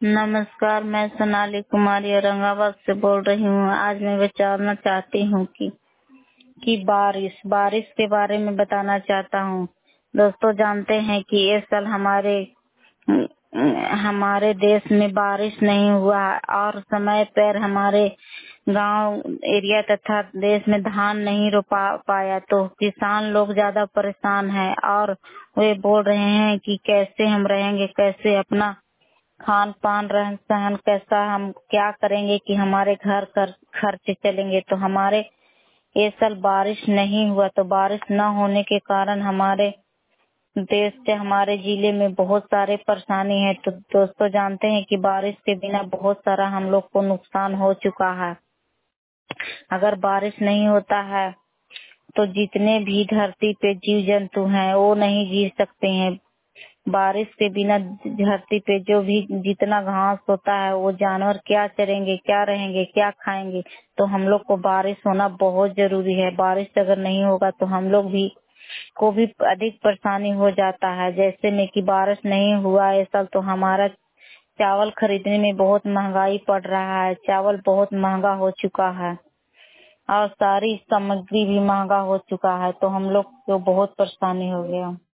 नमस्कार, मैं सोनाली कुमारी औरंगाबाद से बोल रही हूँ। आज मैं विचारना चाहती हूँ कि बारिश के बारे में बताना चाहता हूँ। दोस्तों जानते हैं कि इस साल हमारे देश में बारिश नहीं हुआ और समय पर हमारे गांव एरिया तथा देश में धान नहीं रोपा पाया, तो किसान लोग ज्यादा परेशान हैं और वे बोल रहे हैं कि कैसे हम रहेंगे, कैसे अपना खान पान रहन सहन कैसा, हम क्या करेंगे कि हमारे घर खर्चे चलेंगे। तो हमारे इस साल बारिश नहीं हुआ, तो बारिश न होने के कारण हमारे देश से हमारे जिले में बहुत सारे परेशानी है। तो दोस्तों जानते हैं कि बारिश के बिना बहुत सारा हम लोग को नुकसान हो चुका है। अगर बारिश नहीं होता है तो जितने भी धरती पे जीव जंतु हैं वो नहीं जी सकते हैं। बारिश के बिना धरती पे जो भी जितना घास होता है वो जानवर क्या चरेंगे, क्या रहेंगे, क्या खाएंगे। तो हम लोग को बारिश होना बहुत जरूरी है। बारिश अगर नहीं होगा तो हम लोग को भी अधिक परेशानी हो जाता है। जैसे में कि बारिश नहीं हुआ इस साल तो हमारा चावल खरीदने में बहुत महंगाई पड़ रहा है। चावल बहुत महंगा हो चुका है और सारी सामग्री भी महंगा हो चुका है। तो हम लोग को बहुत परेशानी हो गया।